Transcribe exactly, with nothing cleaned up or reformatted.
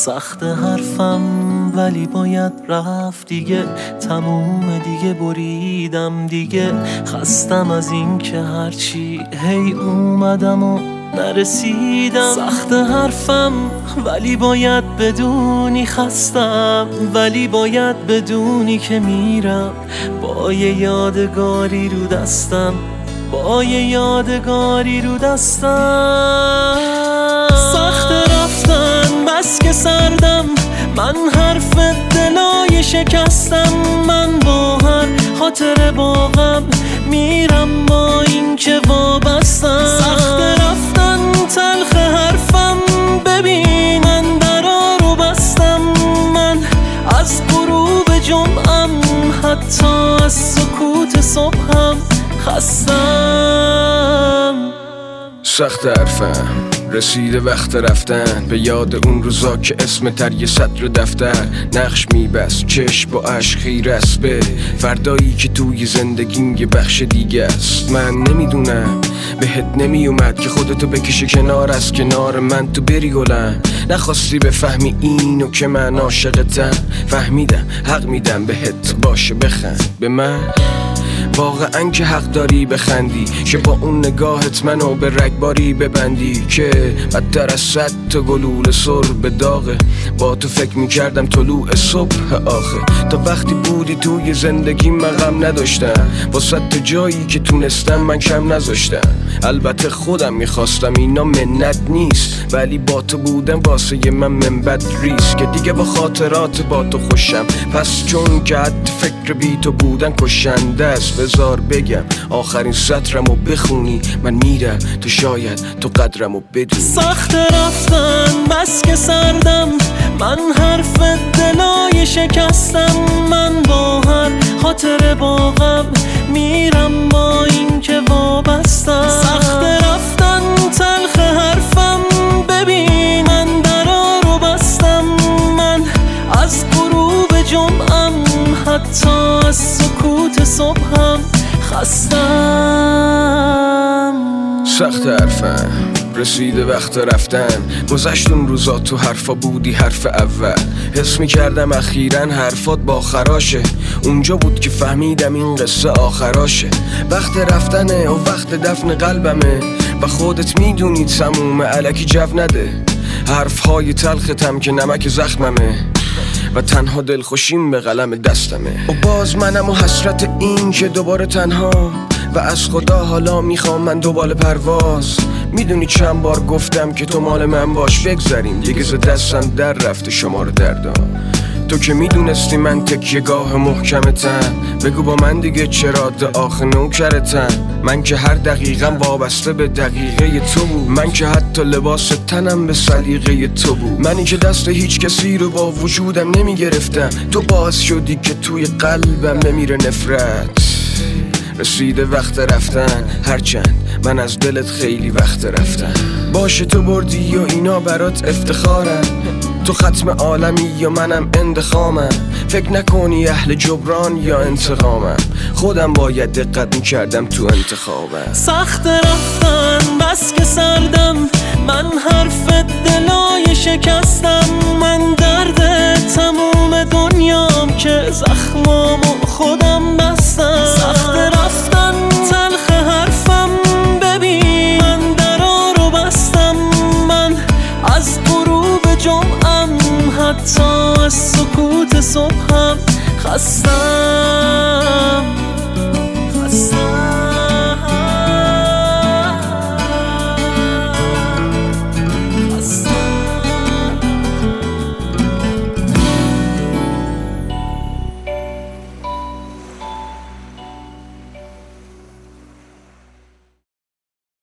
سخت حرفم ولی باید رفت دیگه، تموم دیگه، بریدم دیگه، خستم از این که هرچی هی اومدم و نرسیدم. سخت حرفم ولی باید بدونی خستم، ولی باید بدونی که میرم با یه یادگاری رو دستم، با یه یادگاری رو دستم. سخت رفتن بس که سردم، من حرف دلای شکستم، من با هر خاطر باغم میرم با این که وابستم. سخت رفتن تلخ حرفم، ببین من درا رو بستم، من از غروب جمعم حتی از سکوت صبحم خستم. سخت حرفم رسیده وقت رفتن، به یاد اون روزا که اسم تر یه سطر دفتر نقش میبست، چشم با عشق خیره است به فردایی که توی زندگیم یه بخش دیگه است. من نمیدونم بهت نمیومد که خودتو بکشی کنار از کنار من، تو بری گلم نخواستی بفهمی اینو که من عاشقتم. فهمیدم حق میدم بهت، باشه بخند به من، واقعا که حق داری بخندی، که با اون نگاهت منو به رگباری ببندی، که بدتر از صد تا گلوله سر به داغه. با تو فکر میکردم طلوع صبح آخه، تا وقتی بودی توی زندگی من غم نداشتم، با صد تا جایی که تونستم من کم نذاشتم. البته خودم میخواستم اینا منت نیست، ولی با تو بودم واسه من منبت ریست، که دیگه با خاطرات با تو خوشم، پس چون که حد فکر بی تو بودن کشنده است. بذار بگم آخرین سطرمو بخونی، من میرم تو شاید تو قدرمو بدونی. سخت رفتن بس که سردم، من حرف دلای شکستم، من با هر خاطر باغم میرم با این که وابستم. سخت رفتن تلخ حرفم، ببین من درا رو بستم، من از غروب جمعم حتی از سکوت صبحم خستم. سخت حرفم رسیده وقت رفتن، گذشت اون روزا تو حرفا بودی حرف اول، حس میکردم اخیراً حرفات با خراشه، اونجا بود که فهمیدم این قصه آخراشه. وقت رفتنه و وقت دفن قلبمه، و خودت میدونی تمومه الکی جو نده. حرفهای تلختم که نمک زخممه، و تنها دلخوشیم به قلم دستمه. و باز منم و حسرت این که دوباره تنها، و از خدا حالا میخوام من دوباره پرواز. میدونی چند بار گفتم که تو مال من باش، بگذاریم دیگه ز دستم در رفته شمار دردا. تو که میدونستی من تکیه گاه محکمتم، بگو با من دیگه چرا آخه نوکرتم. من که هر دقیقم وابسته به دقیقه تو بود، من که حتی لباس تنم به سلیقه تو بود. منی که دست هیچ کسی رو با وجودم نمیگرفتم، تو باعث شدی که توی قلبم بمیره نفرت. رسیده وقت رفتن، هرچند من از دلت خیلی وقت رفتم. باشه تو بردی و اینا برات افتخارم، تو ختم عالمی یا منم اندخامم. فکر نکنی اهل جبران یا انتقامم، خودم باید دقت میکردم تو انتخابم. سخت رفتن بس که سردم، من حرف دلای شکستم، من درد تموم دنیام که زخمامو خودم بستم. سخت رفتن تلخ حرفم، ببین من درا رو بستم، من از غروب جمعم حتی از سکوت صبحم خستم.